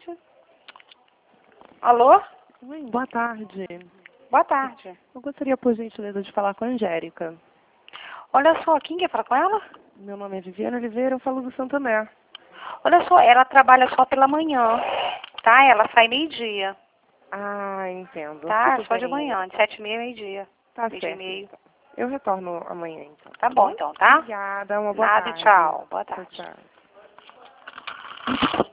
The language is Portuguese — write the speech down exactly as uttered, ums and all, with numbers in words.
tarde. Alô? Oi, boa tarde. Boa tarde. Eu gostaria, por gentileza, de falar com a Angélica. Olha só, quem quer falar com ela? Meu nome é Viviane Oliveira, eu falo do Santander. Olha só, ela trabalha só pela manhã, tá? Ela sai meio-dia, Ah, entendo. tá? Tudo Só de bem. manhã, de sete e meia, meio-dia. Tá Meio-dia e certo, meio. então. Eu retorno amanhã, então. Tá bom, então, tá? Obrigada, uma boa Nada, tarde. tchau. Boa Tchau, tarde. tchau.